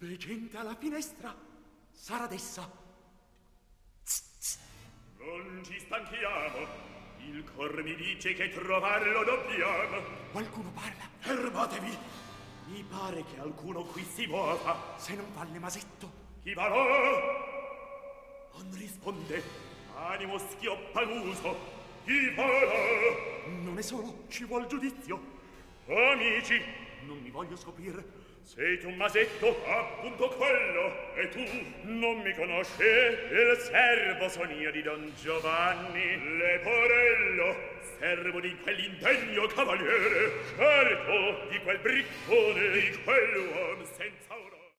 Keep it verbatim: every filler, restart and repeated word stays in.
Veggente alla finestra, sarà d'essa. Non ci stanchiamo, il cor mi dice che trovarlo dobbiamo. Qualcuno parla. Fermatevi, mi pare che alcuno qui si muova. Se non falle masetto. Chi va là? Non risponde, animo schioppaguso. Chi va là? Non è solo, ci vuol giudizio. Amici, non mi voglio scoprire. Sei tu masetto, appunto quello, e tu non mi conosci? Il servo son io di Don Giovanni, Leporello, servo di quell'indegno cavaliere, certo, di quel briccone, di quell'uom senza onore.